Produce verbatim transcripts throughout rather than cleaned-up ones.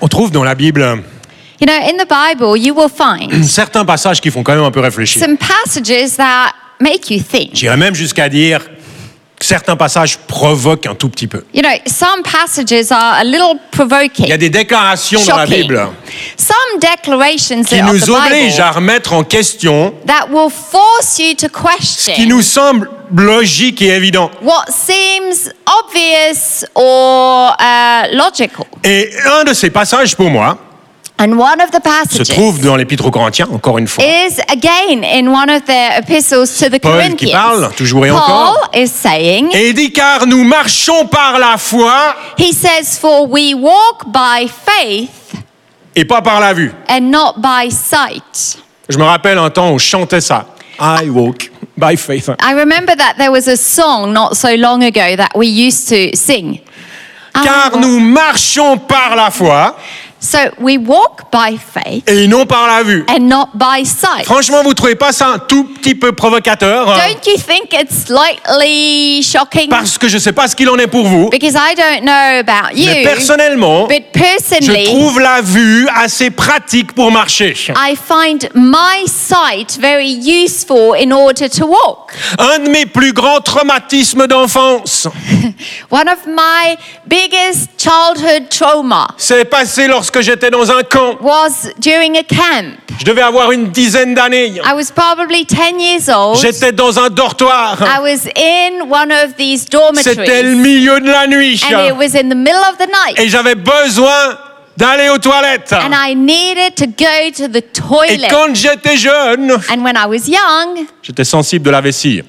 On trouve dans la Bible You know, in the Bible, you will find certains passages qui font quand même un peu réfléchir. some passages that make you think. J'irais même jusqu'à dire que certains passages provoquent un tout petit peu. You know, some passages are a little provoking, Il y a des déclarations dans la shocking. Bible Some declarations qui of nous the obligent Bible à remettre en question that will force you to ce qui question nous semble logique et évident. what seems obvious or uh, logical. Et un de ces passages, pour moi, And one of the se passages trouve dans l'Épître aux Corinthiens, encore une fois. is again in one of the epistles to the Paul qui Corinthians. parle, toujours et Paul encore. is saying, Et il dit, car nous marchons par la foi he says, for we walk by faith et pas par la vue. and not by sight. Je me rappelle un temps où on chantait ça. I walk by faith. I remember that there was a song not so long ago that we used to sing. Car Um, nous marchons par la foi So we walk by faith et non par la vue. and not by sight. Franchement, vous trouvez pas ça un tout petit peu provocateur? Don't you think it's slightly shocking? Parce que je sais pas ce qu'il en est pour vous. Because I don't know about you, Mais personnellement, but je personally, trouve la vue assez pratique pour marcher. I find my sight very useful in order to walk. Un de mes plus grands traumatismes d'enfance One of my biggest childhood trauma s'est passé lorsque j'étais dans un camp. was during a camp. Je devais avoir une dizaine d'années. I was probably ten years old. J'étais dans un dortoir. I was in one of these C'était le dormitories, milieu de la nuit. and it was in the middle of the night, Et j'avais besoin d'aller aux toilettes. and I needed to go to the Et toilet. quand j'étais jeune, And when I was young, j'étais sensible de la vessie.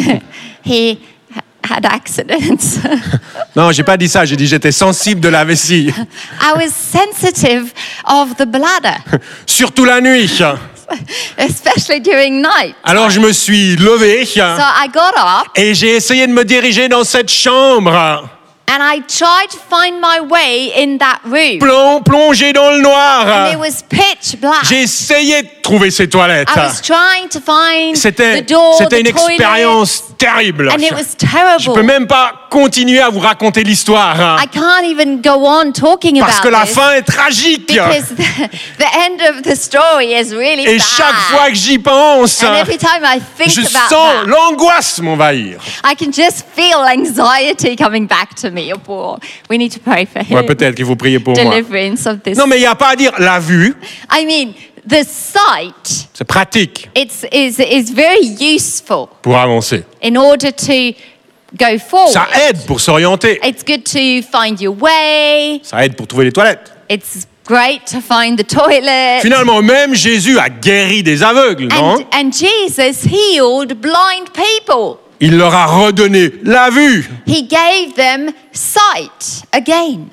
he ha- had accidents. Non, j'ai pas dit ça, j'ai dit j'étais sensible de la vessie. I was sensitive of the bladder, Surtout la nuit. especially during night. Alors je me suis levé So I got up et j'ai essayé de me diriger dans cette chambre. and I tried to find my way in that room. Plon- plongé dans le And noir. it was pitch black. J'ai essayé de trouver ces toilettes. I was trying to find C'était, the door, c'était the une toilet, expérience terrible. and it was Je terrible. peux même pas continuer à vous raconter l'histoire I can't even go on talking parce que about la this fin est tragique. because the, the end of the story is really Et bad. chaque fois que j'y pense, And every time I think je about sens that, l'angoisse m'envahir. I can just feel anxiety coming back to me. Oh, boy. We need to pray for him. Ouais, peut-être qu'il faut prier pour moi. Deliverance of this. Non, mais il n'y a pas à dire. La vue, I mean, the sight c'est pratique it's, is, is very useful pour avancer. in order to go forward. Ça aide pour s'orienter. It's good to find your way. Ça aide pour trouver les toilettes. It's great to find the toilet. Finalement, même Jésus a guéri des aveugles, non? And, and Jesus healed blind people. Il leur a redonné la vue. He gave them sight again.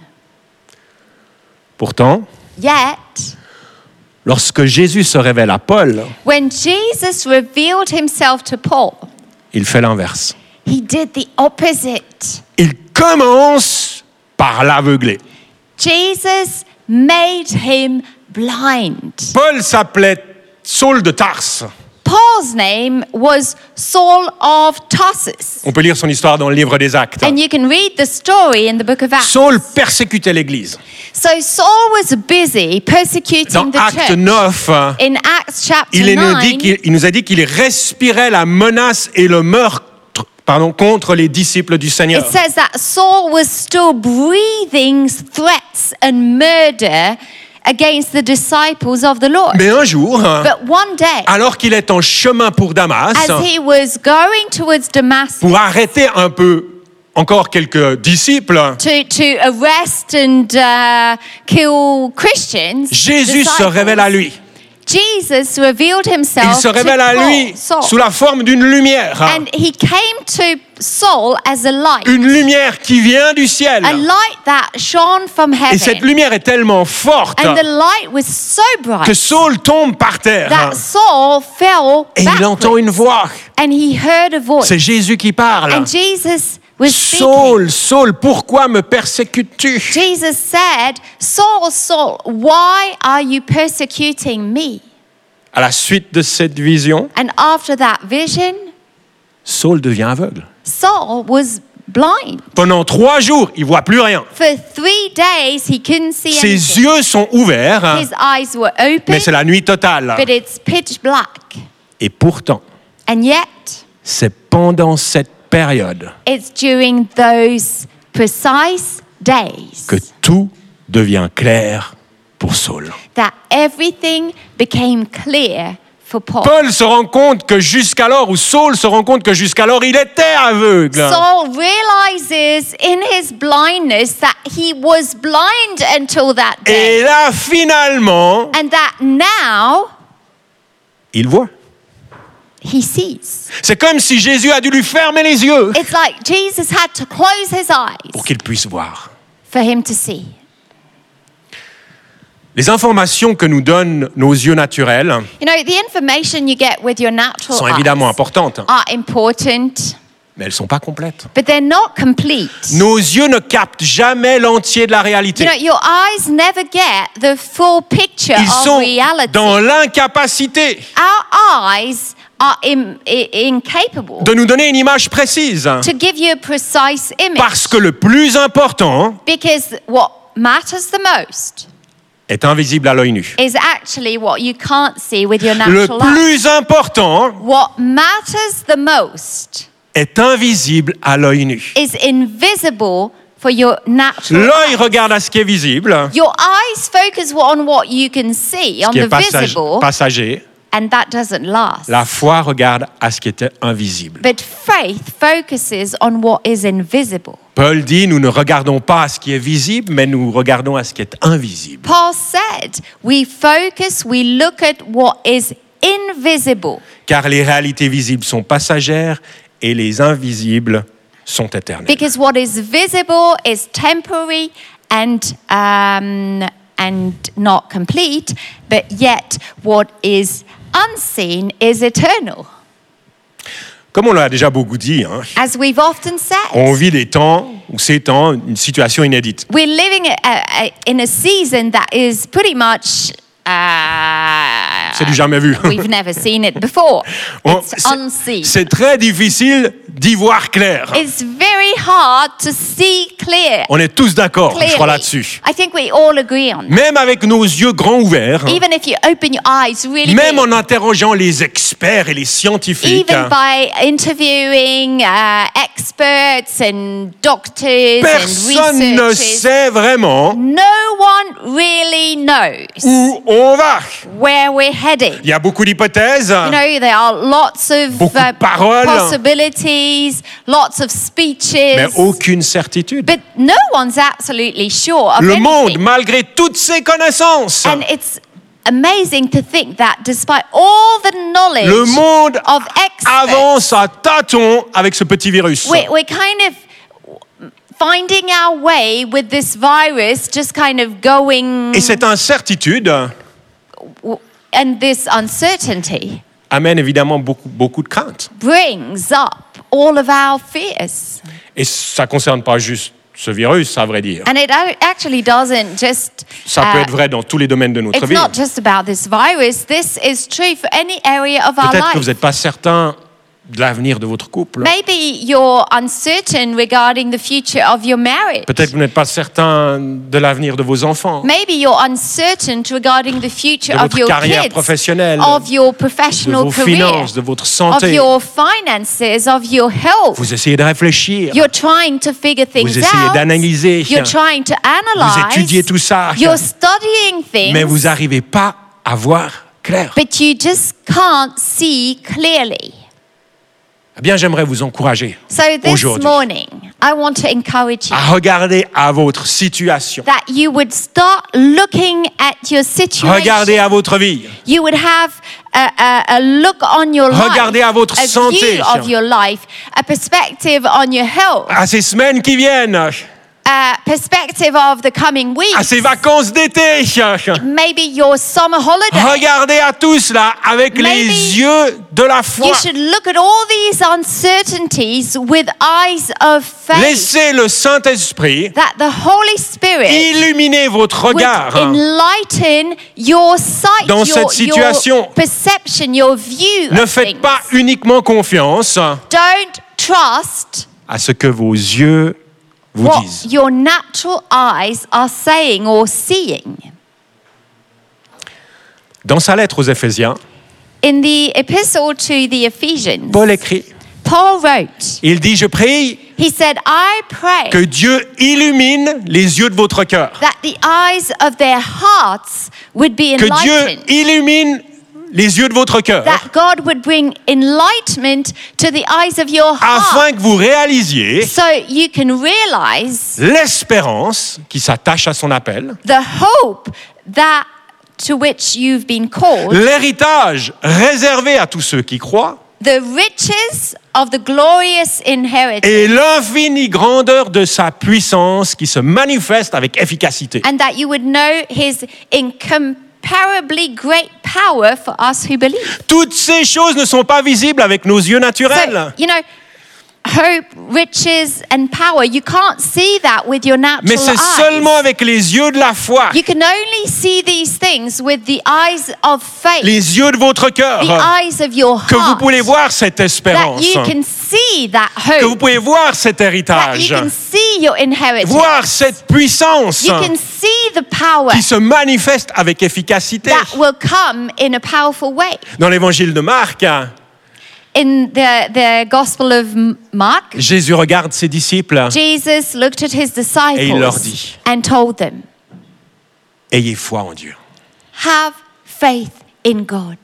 Pourtant, Yet, lorsque Jésus se révèle à Paul, when Jesus revealed himself to Paul, il fait l'inverse. he did the opposite. Il commence par l'aveugler. Jesus made him blind. Paul s'appelait Saul de Tarse. Paul's name was Saul of Tarsus. On peut lire son histoire dans le livre des Actes. And you can read the story in the book of Acts. Saul persécutait l'Église. So Saul was busy persecuting Dans the Acte church. neuf, In Acts chapter il nous, dit nine, qu'il, il nous a dit qu'il respirait la menace et le meurtre pardon, contre les disciples du Seigneur. it says that Saul was still breathing threats and murder against the disciples of the Lord. Mais un jour, But one day, alors qu'il est en chemin pour Damas, as he was going towards Damascus pour arrêter un peu encore quelques disciples, to, to arrest and uh, kill Christians, Jésus se disciples, révèle à lui. Jesus revealed himself Il se révèle to à Paul, lui Saul. sous la forme d'une lumière. And he came to Saul as a light. Une lumière qui vient du ciel. A light that shone from Et cette heaven. lumière est tellement forte And the light was so bright que Saul tombe par terre. that Saul fell Et il entend une backwards. voix. And he heard a voice. C'est Jésus qui parle. And Jesus was speaking. Saul, Saul, pourquoi me persécutes-tu? Jesus said, Saul, Saul, why are you persecuting me? À la suite de cette vision, And after that vision, Saul devient aveugle. Saul was blind. Pendant trois jours, il voit plus rien. For three days, he couldn't see Ses anything. yeux sont ouverts, His eyes were open, mais c'est la nuit totale. but it's pitch black. Et pourtant, And yet, c'est pendant cette période it's during those precise days que tout devient clair pour Saul. that everything became clear for Paul. Paul se rend compte que jusqu'alors, ou Saul se rend compte que jusqu'alors, il était aveugle. Saul realizes in his blindness that he was blind until that day. Et là, finalement, And that now il voit. he sees. C'est comme si Jésus a dû lui fermer les yeux It's like Jesus had to close his eyes pour qu'il puisse voir. for him to see. Les informations que nous donnent nos yeux naturels You know, the information you get with your natural sont évidemment eyes importantes, are important, mais elles ne sont pas complètes. but they're not complete. Nos yeux ne captent jamais l'entier de la You réalité. know, your eyes never get the full picture Ils of sont reality. dans l'incapacité Our eyes are im- i- incapable de nous donner une image précise. to give you a precise image. Parce que le plus important Because what matters the most est invisible à l'œil nu. is actually what you can't see with your Le natural eyes. plus important What matters the most est invisible à l'œil nu. is invisible for your natural L'œil eyes. regarde à ce qui est visible, Your eyes focus on what you can see, ce on qui the est passage- visible, passager. and that doesn't last. La foi regarde à ce qui était invisible. But faith focuses on what is invisible. Paul dit, nous ne regardons pas à ce qui est visible, mais nous regardons à ce qui est invisible. Paul said, we focus, we look at what is invisible. Car les réalités visibles sont passagères et les invisibles sont éternelles. Because what is visible is temporary and um, and not complete, but yet what is unseen is eternal. Comme on l'a déjà beaucoup dit, hein, As we've often said, on vit des temps ou ces temps, une situation inédite. we're living a, a, a, in a season that is pretty much uh, C'est du jamais vu. we've never seen it before. On- It's c'est- unseen. C'est très difficile d'y voir clair. It's very hard to see clear. On est tous d'accord, je crois Clearly. là-dessus. I think we all agree on. Même avec nos yeux grands ouverts, Even if you open your eyes really même big, en interrogeant les experts et les scientifiques, even by interviewing uh, experts and doctors personne and ne researchers, sait vraiment no one really knows où on va. where we're heading. Il y a beaucoup d'hypothèses, You know, there are lots of Beaucoup de uh, paroles. possibilities, lots of speeches, mais aucune certitude. but no one's absolutely sure of Le monde, anything. malgré toutes ses connaissances, And it's amazing to think that despite all the knowledge le monde of experts, avance à tâtons avec ce petit virus. we're, we're kind of finding our way with this virus, just kind of going, Et cette incertitude and this uncertainty amène évidemment beaucoup, beaucoup de craintes. brings up all of our fears. Et ça ne concerne pas juste ce virus, à vrai dire. And it a- actually doesn't just, Ça peut uh, être vrai dans tous les domaines de notre it's vie. not just about this virus, this is true for any area of our Peut-être que vous life. n'êtes pas certain de l'avenir de votre couple. Maybe you're uncertain regarding the future of your marriage. Peut-être que vous n'êtes pas certain de l'avenir de vos enfants, Maybe you're uncertain regarding the future de of votre your carrière kids, professionnelle, of your de professional vos career, finances, de votre of santé. your finances, of your health. Vous essayez de réfléchir, You're trying to figure things vous essayez out. d'analyser, You're trying to vous analyze. étudiez tout ça, You're studying things, mais vous n'arrivez pas à voir clair. but you just can't see clearly. Eh bien, j'aimerais vous encourager So this aujourd'hui morning, I want to encourage you à regarder à votre situation. that you would start looking at your situation. Regardez à votre vie. You would have a, a, a look on your life, Regardez à votre a santé. view of your life, a perspective on your health, À ces semaines qui viennent, a perspective of the coming weeks, à ces vacances d'été. maybe your summer holiday. Regardez à tout cela avec Maybe les yeux de la foi. You should look at all these uncertainties with eyes of faith, Laissez le Saint-Esprit that the Holy Spirit illuminer votre would regard enlighten your sight, dans your, cette situation. your perception, your view Ne of faites things. pas uniquement confiance Don't trust à ce que vos yeux vous what disent. your natural eyes are saying or seeing. Dans sa lettre aux Éphésiens, In the epistle to the Ephesians, Paul écrit, Paul wrote, il dit, je prie he said, I pray que Dieu illumine les yeux de votre cœur. that the eyes of their hearts would be Que Dieu enlightened, illumine les yeux de votre cœur. that God would bring enlightenment to the eyes of your Afin heart, que vous réalisiez so you can realize l'espérance qui s'attache à son appel, the hope that to which you've been called, l'héritage réservé à tous ceux qui croient, the riches of the glorious inheritance, et l'infinie grandeur de sa puissance qui se manifeste avec efficacité. and that you would know his incomparably great power for us who believe. Toutes ces choses ne sont pas visibles avec nos yeux So, naturels. you know, hope, riches, and power, you can't see that with your natural Mais c'est eyes. seulement avec les yeux de la foi, You can only see these things with the eyes of faith, les yeux de votre cœur, the eyes of your que vous heart, pouvez voir cette that espérance, you can see that que vous hope, pouvez voir cet that héritage, you can see your inheritance, voir cette puissance you can see the power qui se manifeste avec efficacité. that will come in a powerful way. Dans l'évangile de Marc, In the, the Gospel of M- Mark, Jésus regarde ses disciples. Jesus looked at his Et il leur disciples dit, and told them, Ayez foi en Dieu. have faith in God.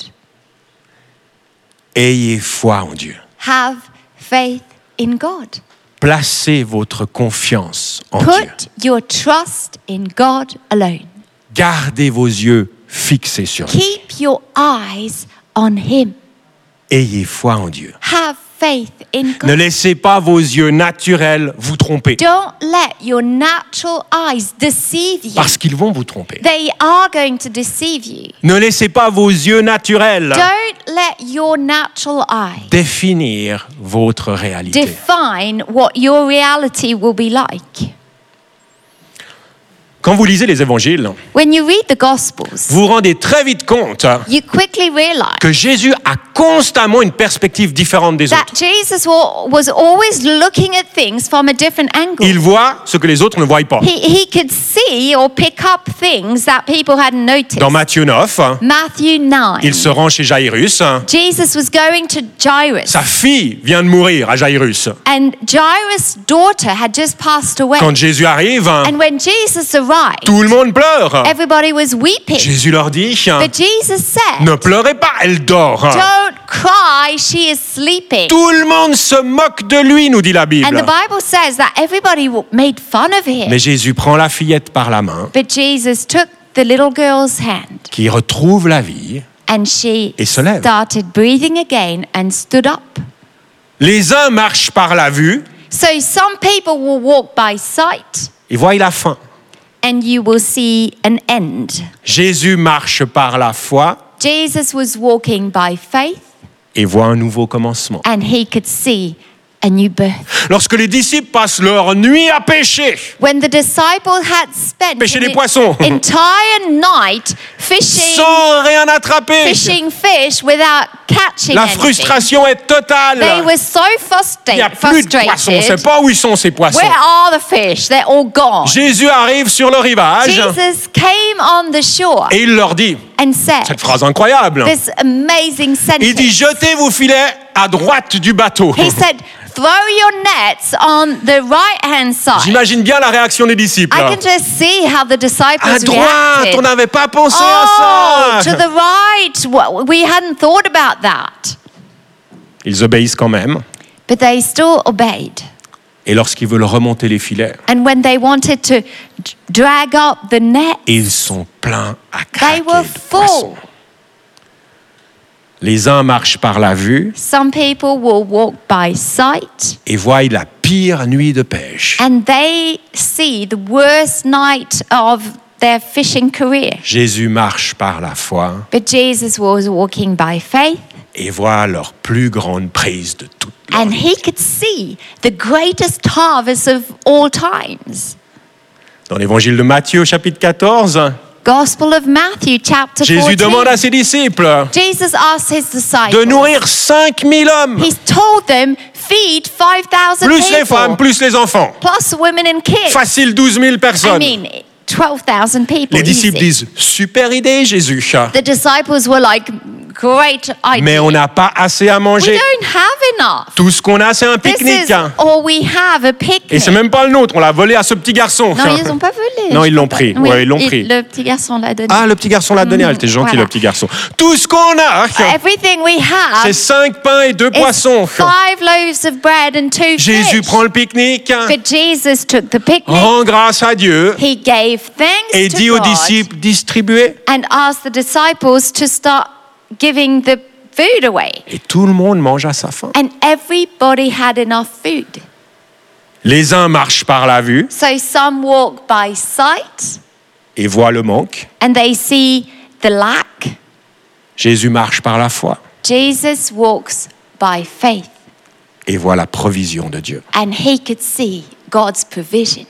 Ayez foi en Dieu. Have faith in God. Placez votre confiance en Dieu. Put your trust in God alone. Gardez vos yeux fixés sur lui. Keep your eyes on Him. Ayez foi en Dieu. Have faith in Ne God. laissez pas vos yeux naturels vous tromper. Don't let your natural eyes deceive you. Parce qu'ils vont vous tromper. They are going to deceive you. Ne laissez pas vos yeux naturels Don't let your natural eye définir votre réalité. define what your reality will be like. Quand vous lisez les évangiles, When you read the Gospels, vous vous rendez très vite compte you quickly realize que Jésus a constamment une perspective différente des that autres. Jesus wa- was always looking at things from a different angle. Il voit ce que les autres ne voient pas. He, he could see or pick up things that people hadn't noticed. Dans Matthieu neuf, Matthew nine. il se rend chez Jairus. Jesus was going to Jairus, Sa fille vient de mourir à Jairus. and Jairus' daughter had just passed away. Quand Jésus arrive, And when Jesus arrived, tout le monde pleure. everybody was weeping. Jésus leur dit, But Jesus said, ne pleurez pas, elle dort. don't cry, she is sleeping. Tout le monde se moque de lui, nous dit la And Bible. the Bible says that everybody w- made fun of him. Mais Jésus prend la fillette par la main, But Jesus took the little girl's hand, qui retrouve la vie. and she Et se lève. started breathing again and stood up. Les uns marchent par la vue So some people will walk by sight, et voient la fin. and you will see an end. Jésus marche par la foi Jesus was walking by faith, et voit un nouveau commencement. and he could see a new birth. Lorsque les disciples passent leur nuit à pêcher, When the disciples had spent Pêcher an des poissons. entire night fishing, sans rien attraper, fishing fish without catching la anything, frustration est they totale. were so Il frustra- n'y a plus de poissons, on ne sait frustrated. pas où ils sont ces poissons. Where are the fish? They're all gone. Jésus arrive sur le rivage Jesus came on the shore et il leur dit, and said cette phrase incroyable, this amazing il dit, sentence. jetez vos filets à droite du bateau. He said, throw your nets on the right-hand side. J'imagine bien la réaction des disciples. I can just see how the disciples À droite, reacted. on n'avait pas pensé Oh, à to ça. the right. Wha- We hadn't thought about that. Ils obéissent quand même. But they still obeyed. Et lorsqu'ils veulent remonter les filets, And when they wanted to d- drag up the net, ils sont pleins à they craquer were de full. poissons. Les uns marchent par la vue Some people will walk by sight, et voient la pire nuit de pêche. and they see the worst night of their fishing career. Jésus marche par la foi But Jesus was walking by faith, et voit leur plus grande prise de toute leur and vie. he could see the greatest harvest of all times. Dans l'évangile de Matthieu, chapitre quatorze, Gospel of Matthew, chapter Jésus demande à fourteen. ses disciples Jesus asked his de disciples. nourrir cinq mille hommes, He's told them, feed five thousand plus les people, femmes, plus les enfants. plus women and kids. Facile, douze mille I personnes. mean, twelve thousand people. Les disciples easy. disent, super idée Jésus, The disciples were like, great idea. mais on n'a pas assez à We manger. don't have enough. Tout ce qu'on a, c'est un This pique-nique. is all we have, a picnic. Et c'est même pas le nôtre, on l'a volé à ce petit garçon. Non, ils n'ont pas volé. Non, je ils l'ont crois pris. pas. Ouais, ils l'ont il- pris. Le petit garçon l'a donné. Ah, le petit garçon l'a donné, elle était gentil, Voilà. le petit garçon. Tout ce qu'on a, Everything we have c'est cinq pains et deux is poissons. five loaves of bread and two Jésus fish. prend le pique-nique, But Jesus took the picnic. rend grâce à Dieu He gave thanks et to dit aux God disciples, distribuez. and asked the disciples to start giving the food away. Et tout le monde mange à sa faim. And everybody had enough food. Les uns marchent par la vue So some walk by sight et voient le manque. and they see the lack. Jésus marche par la foi Jesus walks by faith et voit la provision de Dieu. and he could see God's provision.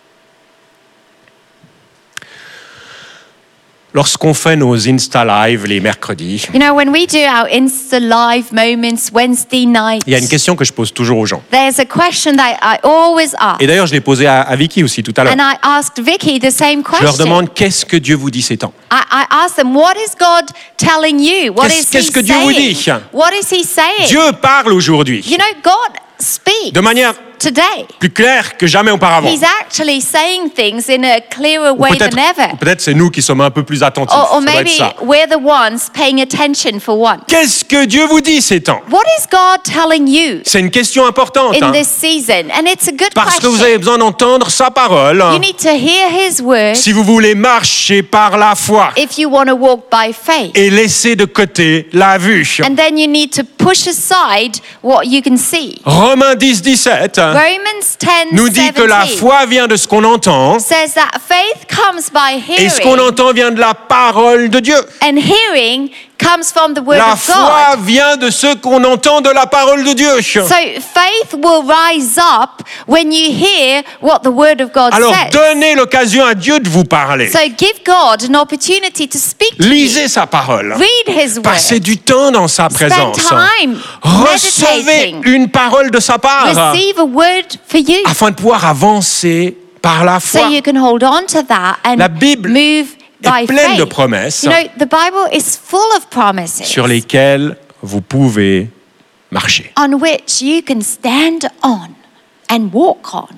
Lorsqu'on fait nos Insta Live les mercredis, You know, when we do our Insta Live moments Wednesday night, il y a une question que je pose toujours aux gens. there's a question that I always ask. Et d'ailleurs, je l'ai posée à, à Vicky aussi tout à l'heure. And I asked Vicky the same Je leur question. demande qu'est-ce que Dieu vous dit ces temps. I, I asked them, what is God telling you? What Qu'est-ce- is qu'est-ce he que Dieu vous dit? saying? What is he saying? Dieu parle aujourd'hui You know, God speaks de manière today. plus claire que jamais auparavant. He's actually saying things in a clearer Ou way Peut-être than ever. peut-être c'est nous qui sommes un peu plus attentifs. Or, or Ça doit être maybe ça. we're the ones paying attention for one. Qu'est-ce que Dieu vous dit ces temps? What is God telling you C'est une question importante. in hein. this season? And it's a good Parce que question. vous avez besoin d'entendre sa parole. You need to hear his word Si vous voulez marcher par la foi if you want to walk by faith. et laisser de côté la vue. And then you need to push aside what you can see. Romains dix, dix-sept Romans ten nous dit que la seventeen foi vient de ce qu'on entend says that faith comes by et ce qu'on hearing, entend vient de la parole de Dieu. and hearing comes from the word La of foi God. vient de ce qu'on entend de la parole de Dieu. So faith will rise up when you hear what the word of God Alors says. donnez l'occasion à Dieu de vous parler. So give God an opportunity to speak to Lisez you. sa parole. Read his word. Passez du temps dans sa présence. time Recevez meditating. une parole de sa part Receive a word for you afin de pouvoir avancer par la foi. so you can hold on to that and La Bible move by est pleine de faith. promesses You know, the Bible is full of promises sur lesquelles vous pouvez marcher. on which you can stand on and walk on.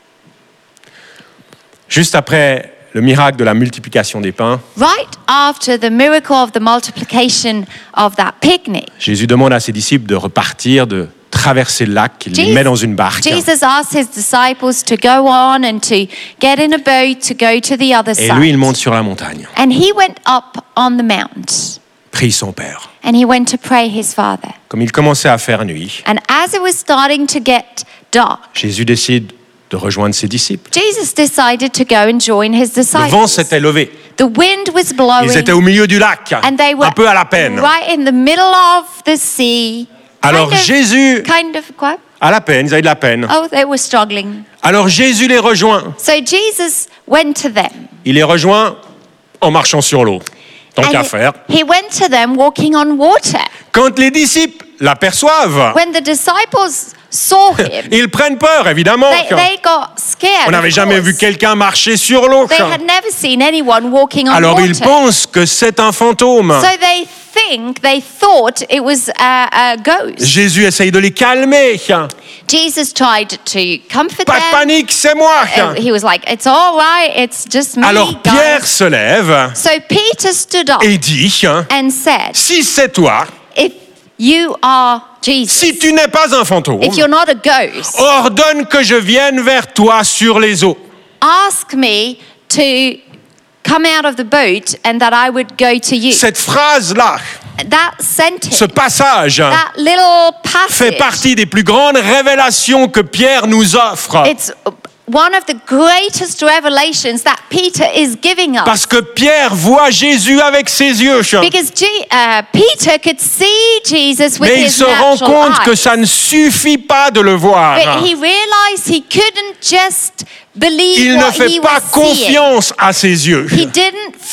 Juste après le miracle de la multiplication des pains, Right after the miracle of the multiplication of that picnic, Jésus demande à ses disciples de repartir, de traverser le lac, il les Jesus- met dans une barque. Jesus asked his disciples to go on and to get in a boat to go to the other Et side. lui, il monte sur la montagne, And he went up on the mount prie son Père. and he went to pray his Father. Comme il commençait à faire nuit, And as it was starting to get dark, Jésus décide de rejoindre ses disciples. Jesus decided to go and join his Le vent disciples. s'était levé. The wind was blowing Ils étaient au milieu du lac, and they were un peu à la peine. right in the middle of the sea. Alors kind of, Jésus, kind of quoi? à la peine, ils avaient de la peine. Oh, they were struggling. Alors Jésus les rejoint. So Jesus went to them. Il les rejoint en marchant sur l'eau. Tant And qu'à faire. he went to them walking on water. Quand les disciples l'aperçoivent, When the disciples saw him, ils prennent peur, évidemment. they, they got scared. On n'avait of jamais course. vu quelqu'un marcher sur l'eau. They had never seen anyone walking on Alors water. ils pensent que c'est un fantôme. So they think, they thought it was a, a ghost. Jésus essaye de les calmer. Jesus tried to comfort Pas de them. panique, c'est moi. Uh, He was like, it's all right, it's just me, Alors Pierre guys. se lève So Peter stood up et dit, and said, si c'est toi, if you are Jesus, si tu n'es pas un fantôme, if you're not a ghost, ordonne que je vienne vers toi sur les eaux. ask me to come out of the boat and that I would go to you. Cette phrase-là, That sentence, ce passage, that little fait passage, partie des plus grandes révélations que Pierre nous offre. it's one of the greatest revelations that Peter is giving us. Parce que Pierre voit Jésus avec ses yeux. Because G- uh, Peter could see Jesus with Mais il his se rend natural compte que eyes. ça ne suffit pas de le voir. But he realized he couldn't just believe Il ne what fait he pas was seeing. confiance à ses yeux. He didn't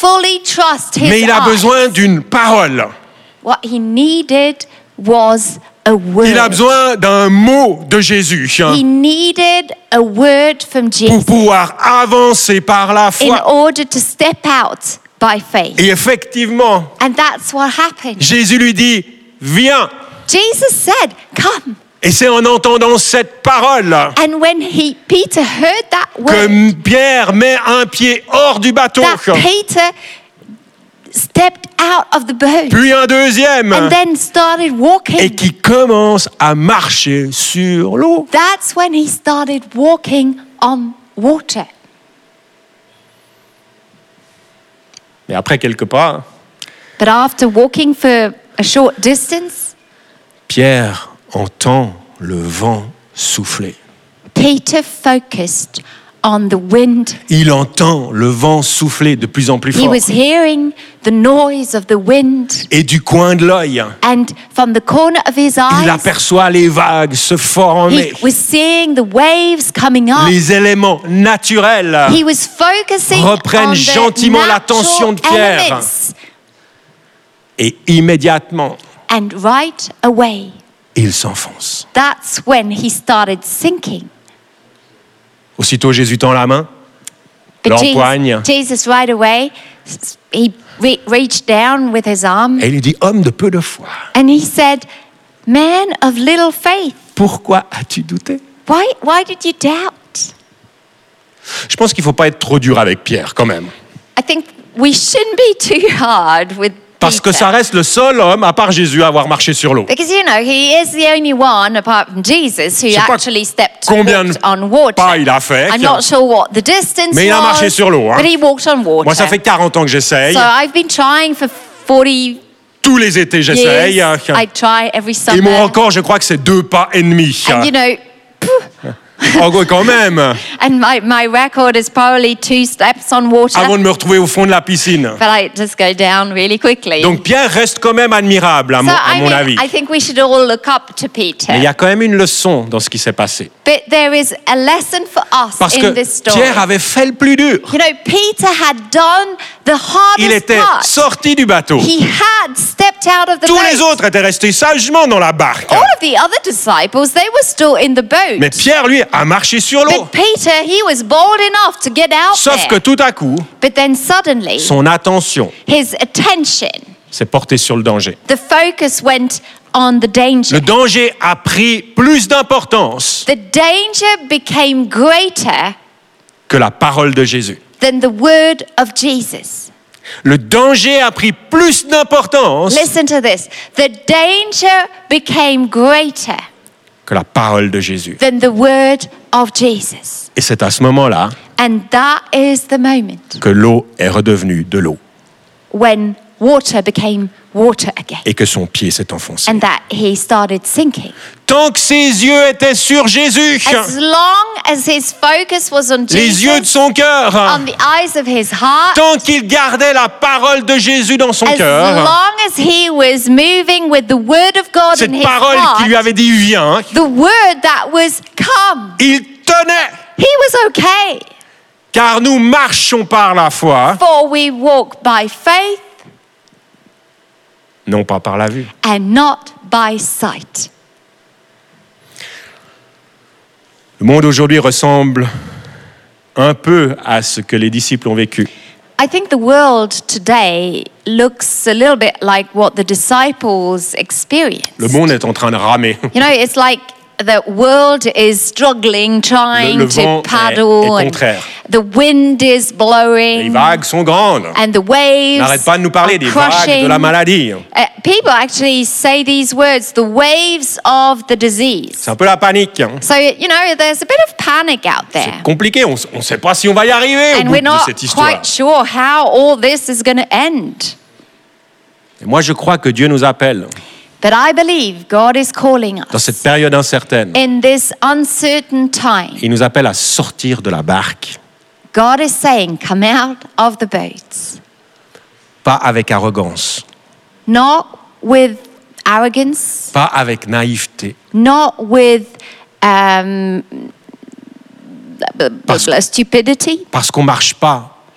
fully trust his Mais il a eyes. besoin d'une parole. What he needed was a word. Il a besoin d'un mot de Jésus He needed a word from pour Jesus pouvoir avancer par la in foi. order to step out by faith. Et effectivement, And that's what happened. Jésus lui dit, viens. Jesus said, come. Et c'est en entendant cette parole And when he, Peter heard that word, que Pierre met un pied hors du bateau, that Peter stepped out of the boat puis un deuxième, and then started et walking. qui commence à marcher sur l'eau. That's when he started walking on water. Mais après quelques pas, But after walking for a short distance, Pierre entend le vent souffler. Peter focused on the wind. Il entend le vent souffler de plus en plus He fort. was hearing the noise of the wind, Et du coin de l'œil, and from the corner of his il eyes, aperçoit les vagues se former, he was seeing the waves coming up. les éléments naturels. He was focusing reprennent on the gentiment l'attention de natural Pierre. elements. Et immédiatement, And right away, il s'enfonce. that's when he started sinking. Aussitôt, Jésus tend la main, But l'empoigne, Jesus, Jesus right away, s- he re- reached down with his arm et il lui dit, homme de peu de foi, and he said, man of little faith, pourquoi as-tu douté? why, why did you doubt? Je pense qu'il ne faut pas être trop dur avec Pierre quand même. I think we shouldn't be too hard with Parce que Peter. ça reste le seul homme, à part Jésus, à avoir marché sur l'eau. Because, you know, he is the only one, apart from Jesus, who Je sais pas actually stepped combien de walked on water. pas il a fait. I'm not sure what the distance Mais il a was, marché sur l'eau, hein. but he walked on water. Moi, ça fait quarante ans que j'essaye. So I've been trying for forty Tous les étés, j'essaye. years. I try every Et summer. mon record, je crois que c'est deux pas et demi. And you know, Oh, quand même. and my, my record is probably two steps on water, Avant de me retrouver au fond de la piscine. but I just go down really quickly. Donc Pierre reste quand même admirable, à mon, so à I mon mean, avis. I think we should all look up to Peter. Mais il y a quand même une leçon dans ce qui s'est passé. But there is a lesson for us Parce in que this story. Pierre avait fait le plus dur. You know, Peter had done the hardest Il était part. sorti du bateau. He had stepped out of the Tous boat. les autres étaient restés sagement dans la barque. All of the other disciples, they were still in the boat. Mais Pierre, lui, a marché sur l'eau. But Peter, he was bold enough to get out Sauf que there. tout à coup, But then suddenly, son attention his attention, s'est portée sur le danger. the focus went on the danger. Le danger a pris plus d'importance The danger became greater que la parole de Jésus. than the word of Jesus. Le danger a pris plus d'importance Listen to this. The danger became greater que la parole de Jésus. than the word of Jesus. Et c'est à ce moment-là And that is the moment que l'eau est redevenue de l'eau when water became water again et que son pied s'est enfoncé. and that he started sinking. Tant que ses yeux étaient sur Jésus, As long as his focus was on les yeux de Jesus, son cœur, on the eyes of his heart, tant qu'il gardait la parole de Jésus dans son as cœur, long as he was moving with the word of God in cette his parole qui lui heart, avait dit viens, the word that was come, il tenait. he was okay. Car nous marchons par la foi, For we walk by faith non pas par la vue. and not by sight. Le monde aujourd'hui ressemble un peu à ce que les disciples ont vécu. I think the world today looks a little bit like what the disciples experienced. Le monde est en train de ramer. You know, it's like the world is struggling, trying Le- le vent to est- paddle, est and contraire. the wind is Les blowing, vagues sont grandes. and the waves N'arrête pas de nous parler are des vagues crushing. de la maladie. Uh, people actually say these words, the waves of the disease. C'est un peu la panique. So, you know, there's a bit of panic out there. C'est compliqué, on ne sait pas si on va y arriver au And bout we're de not cette histoire. quite sure how all this is going to end. Et moi, je crois que Dieu nous appelle, But I believe God is calling dans us cette période incertaine, in this uncertain time. il nous appelle à sortir de la barque, God is saying, come out of the boats. pas avec arrogance, Not with arrogance, pas avec naïveté, not with um, b- b- Parce- stupidity, parce qu'on ne marche pas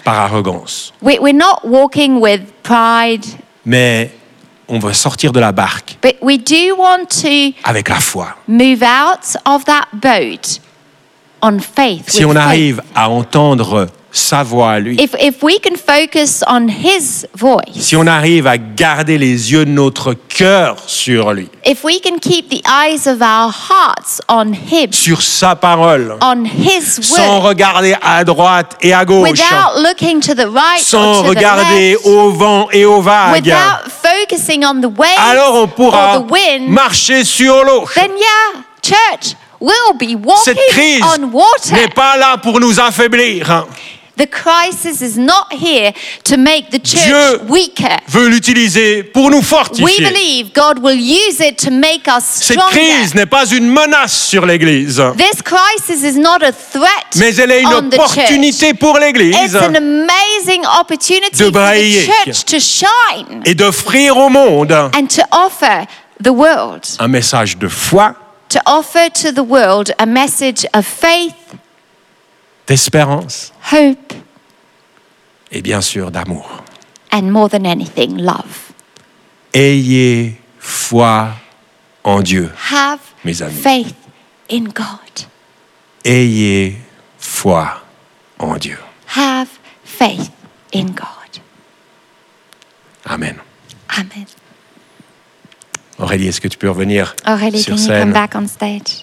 par arrogance, We, we're not walking with pride, mais on va sortir de la barque but we do want to avec la foi. move out of that boat on faith. Si with on faith. arrive à entendre sa voix à lui, If, if we can focus on his voice, si on arrive à garder les yeux de notre cœur sur lui, if we can keep the eyes of our hearts on him, sur sa parole, on his sans word, regarder à droite et à gauche, without looking to the right sans or to the regarder left, au vent et aux vagues, without focusing on the waves alors on pourra or the wind, marcher sur l'eau. then yeah, church, we'll be Cette walking crise on water. n'est pas là pour nous affaiblir. The crisis is not here to make the church Dieu weaker. veut l'utiliser pour nous We fortifier. believe God will use it to make us Cette stronger. crise n'est pas une menace sur l'Église, This crisis is not a threat mais elle est une on the church. opportunité pour l'Église It's an amazing opportunity de for the briller. church to shine et d'offrir au monde and to offer the world, un message de foi, to offer to the world a message of faith, d'espérance hope, et bien sûr d'amour. and more than anything, love. Ayez foi en Dieu, Have mes amis. faith in God. Ayez foi en Dieu. Have faith in God. Amen. Amen. Aurélie, est-ce que tu peux revenir Aurélie, sur can you come scène? back on stage?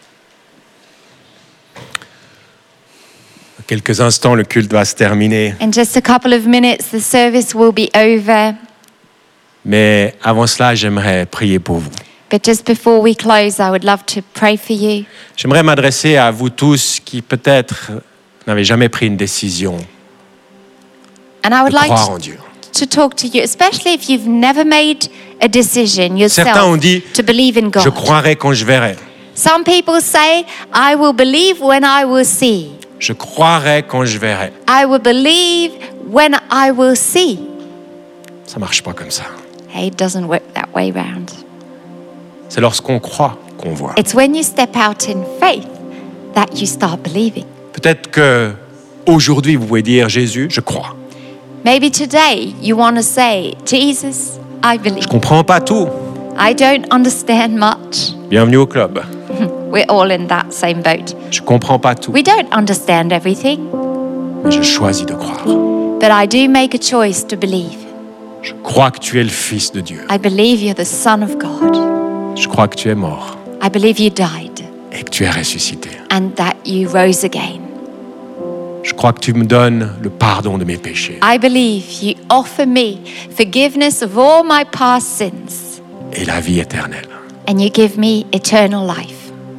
Dans quelques instants, le culte va se terminer. In just a couple of minutes, the service will be over. Mais avant cela, j'aimerais prier pour vous. But just before we close, I would love to pray for you. J'aimerais m'adresser à vous tous qui peut-être n'avez jamais pris une décision And I would de like croire en to, Dieu. to talk to you, especially if you've never made a decision Certains ont yourself dit, to believe in Je God. croirai quand je verrai. Some people say, I will believe when I will see. Je croirai quand je verrai. I will believe when I will see. Ça marche pas comme ça. Hey, it doesn't work that way round. C'est lorsqu'on croit qu'on voit. It's when you step out in faith that you start believing. Peut-être que aujourd'hui vous pouvez dire Jésus, je crois. Maybe today you want to say, Jesus, I believe. Je comprends pas tout. I don't understand much. Bienvenue au club. We're all in that same boat. Je comprends pas tout, We don't understand everything, mais je choisis de croire. but I do make a choice to believe. Je crois que tu es le Fils de Dieu. I believe you're the Son of God. Je crois que tu es mort I believe you died et que tu es ressuscité. and that you rose again. Je crois que tu me donnes le pardon de mes péchés I believe you offer me forgiveness of all my past sins et la vie éternelle. and you give me eternal life.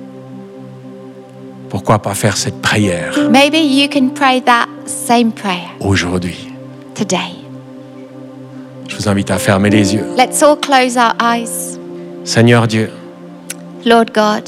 Pourquoi pas faire cette prière Maybe you can pray that same prayer aujourd'hui? today. Je vous invite à fermer les yeux. Let's all close our eyes. Seigneur Dieu, Lord God,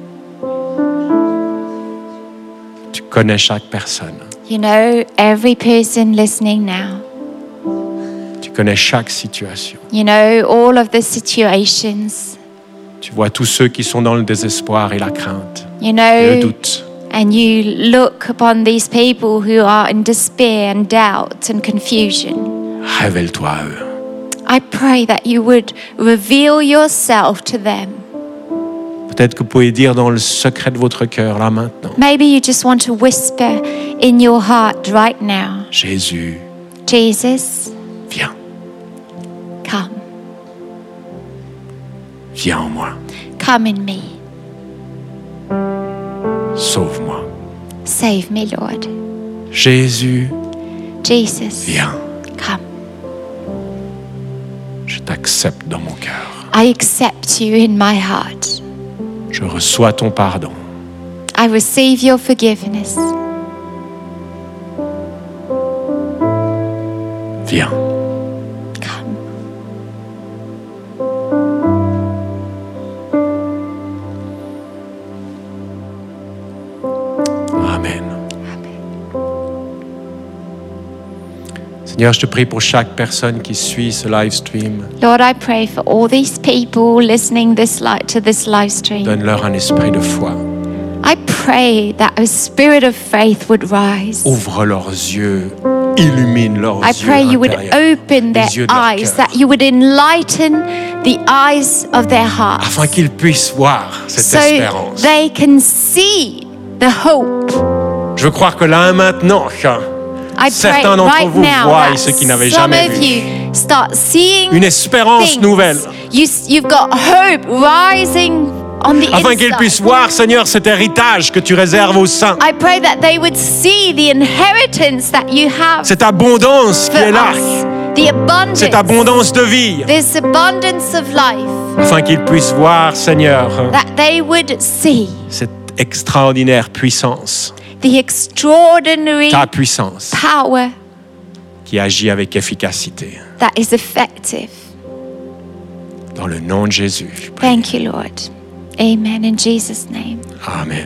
tu connais chaque personne. you know every person listening now. Tu connais chaque situation. You know all of the situations. Tu vois tous ceux qui sont dans le désespoir et la crainte You et le know, doute. and you look upon these people who are in despair and doubt and confusion. Révèle-toi à eux. I pray that you would reveal yourself to them. Peut-être que vous pouvez dire dans le secret de votre cœur, là maintenant, Maybe you just want to whisper in your heart right now, Jésus, Jesus, viens, come. viens en moi, Come in me. sauve-moi. Save me, Lord. Jésus, Jesus, viens, come. je t'accepte dans mon cœur. I accept you in my heart. Je reçois ton pardon. I receive your forgiveness. Viens. Come. Amen. Seigneur, je te prie pour chaque personne qui suit ce live stream. Lord, I pray for all these people listening this li- to this live stream. Donne-leur un esprit de foi. I pray that a spirit of faith would rise. Ouvre leurs yeux illumines leurs I yeux pray you would intérieurs, open their les yeux de leur eyes, cœur, that you would enlighten the eyes of their hearts, afin qu'ils puissent voir cette so espérance. they can see the hope. Je veux croire que là maintenant, I pray certains d'entre right vous now voient that ce qu'ils n'avaient some jamais of vu. you start seeing Une espérance things. nouvelle. You, you've got hope rising on the Afin qu'ils puissent inside. voir, Seigneur, cet héritage que tu réserves aux saints. I pray that they would see the inheritance that you have Cette abondance qui for est là. us, the abundance, Cette abondance de vie. this abundance of life, Afin qu'ils puissent voir, Seigneur, that they would see cette extraordinaire puissance. the extraordinary Ta puissance power qui agit avec efficacité. that is effective. Dans le nom de Jésus. je prie. Thank you, Lord. Amen. In Jesus' name. Amen.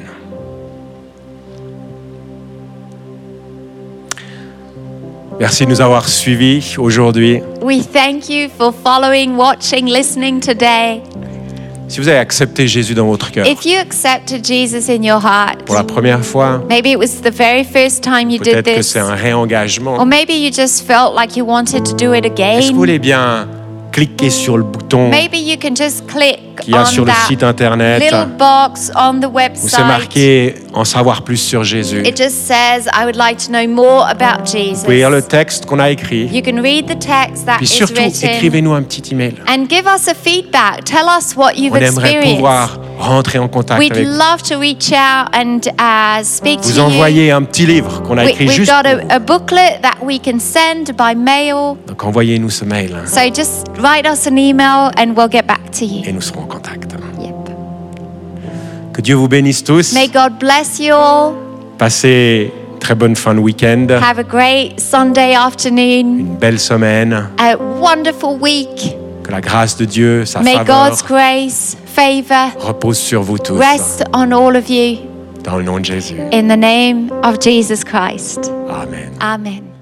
Merci de nous avoir suivis aujourd'hui. We thank you for following, watching, listening today. Si vous avez accepté Jésus dans votre cœur If you accepted Jesus in your heart, pour la première fois, maybe it was the very first time you did peut-être que this, c'est un réengagement. or maybe you just felt like you wanted to do it Est-ce que vous again. voulez bien cliquer sur le bouton Maybe you can just click qu'il y a sur on le that site internet little box on the où c'est website. marqué « En savoir plus sur Jésus ». It just says, I would like to know more about Vous Jesus. pouvez lire le texte qu'on a écrit. You can read the text that Puis is surtout, written écrivez-nous un petit email. and give us a feedback. Tell us what you've On aimerait experienced. pouvoir rentrer en contact We'd avec vous. love to reach out and uh, speak Vous to you. envoyez un petit livre qu'on a We, écrit we've juste got pour vous. a, a booklet that we can send by mail. Donc envoyez-nous ce mail So just write us an email and we'll get back to you. et nous serons en contact. Yep. Que Dieu vous bénisse tous. May God bless you all. Passez une très bonne fin de week-end, Have a great Sunday afternoon. une belle semaine. A wonderful week. Que la grâce de Dieu, sa May faveur God's grace, favor, repose sur vous tous. rest on all of you. Dans le nom de Jésus. In the name of Jesus Christ. Amen. Amen.